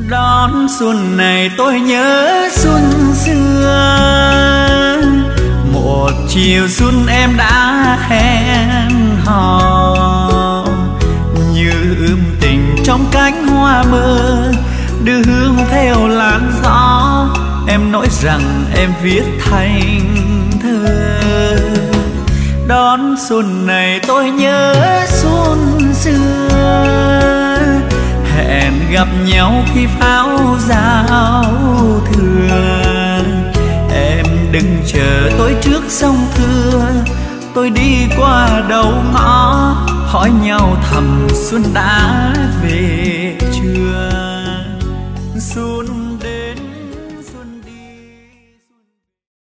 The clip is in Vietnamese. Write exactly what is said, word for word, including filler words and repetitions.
Đón xuân này tôi nhớ xuân xưa, một chiều xuân em đã hẹn hò, như ươm tình trong cánh hoa mơ, đưa hương theo làn gió. Em nói rằng em viết thành thơ. Đón xuân này tôi nhớ xuân xưa, hẹn gặp nhau khi pháo giao thừa. Em đừng chờ tôi trước sông Thưa, tôi đi qua đầu ngõ hỏi nhau thầm xuân đã về